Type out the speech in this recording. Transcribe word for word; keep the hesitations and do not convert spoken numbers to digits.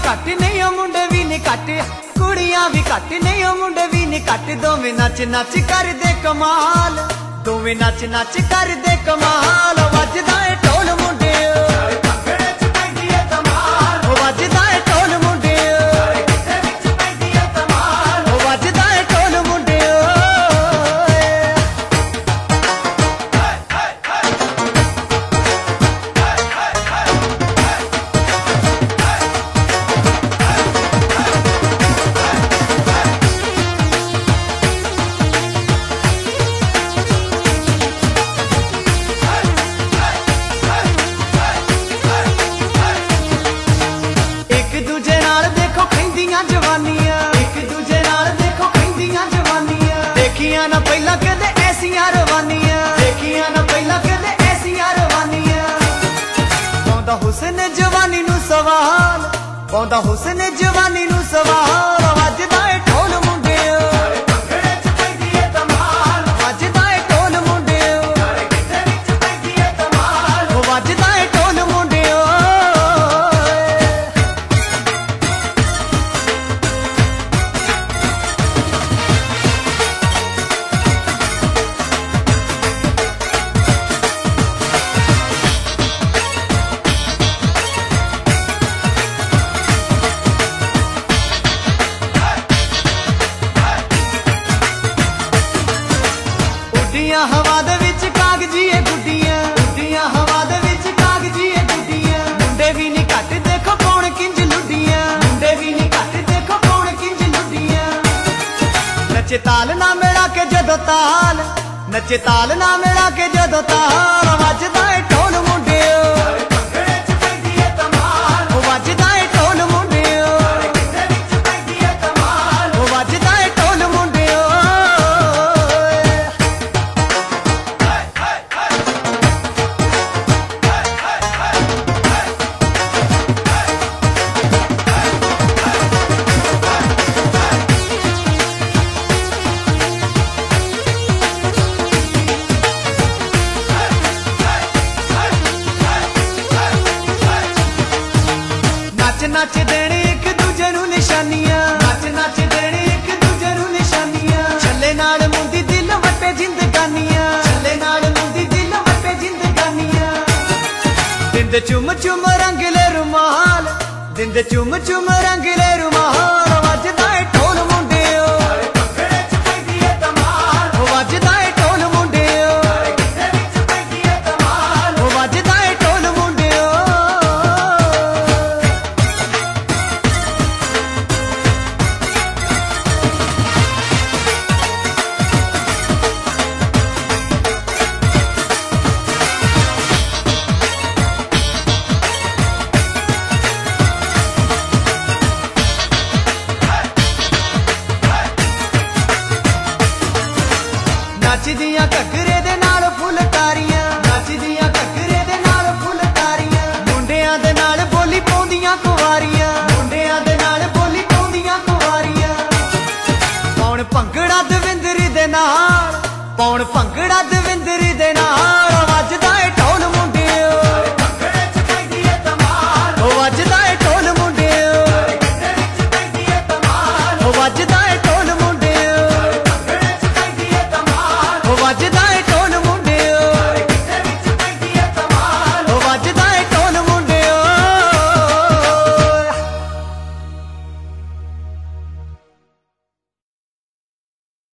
घट नहीं ओ मुंडे भी नहीं घट, कुड़ियां भी घट नहीं ओ मुंडे भी नहीं घट। दोवें नच नच कर दे कमाल, दोवें नच नच कर दे कमाल। वजदा है ढोल मुंडे भंगड़े च पैंदी है धमाल, वजदा है ढोल मुंडे वजदा है ढोल मुंडे। जवानियां एक दूजे नाल देखो कहंदियां जवानियां, देखियां ना पहला कदे ऐसियां रवानियां, देखियां ना पहला कदे ऐसियां रवानियां। पौंदा हुस्न जवानी नू सवाल, पौंदा हुस्न जवानी नू सवाल। वजदा है ढोल मुंडे भंगड़े च पैंदी है धमाल, वजदा है ढोल मुंडे किते विच पैंदी है धमाल, वजदा है ढोल मुंडे। उड्डियां हवा दे विच कागजीए गुड्डियां, उड्डियां हवा दे विच कागजीए गुड्डियां। मुंडे भी नहीं घट देखो कौन किंज लुड्डियां, मुंडे भी नहीं घट देखो कौन किंज लुड्डियां। नचे ताल ना मिला के जदों ताल, नचे ताल ना मिला के जदों ताल। वजदा है ढोल मुंडे भंगड़े च पैंदी है धमाल, वजदा है ढोल मुंडे किते विच पैंदी है धमाल, वजदा है ढोल मुंडे। नच नच देने एक दूजे नू निशानियां, नच नच देने एक दूजे नू निशानियां। छल्ले नाल मुंदी दिल वटे जिंदगानियां, छल्ले नाल मुंदी दिल वटे जिंदगानियां। दिंदे चुम चुम रंगले रुमाल, दिंदे चुम चुम रंगले रुमाल। वजदा है ढोल मुंडे भंगड़े च पैंदी है धमाल, वजदा है ढोल मुंडे किते विच पैंदी है धमाल, वजदा है ढोल मुंडे। नचदियां घगरे दे नाल फुलकारियां, नचदियां घगरे दे नाल फुलकारियां। मुंडियां दे नाल बोली पाउंदियां कुवारियां, मुंडियां दे नाल बोली पाउंदियां कुवारियां। पौण भंगड़ा दविंदर दे नाल, पौण भंगड़ा दविंदर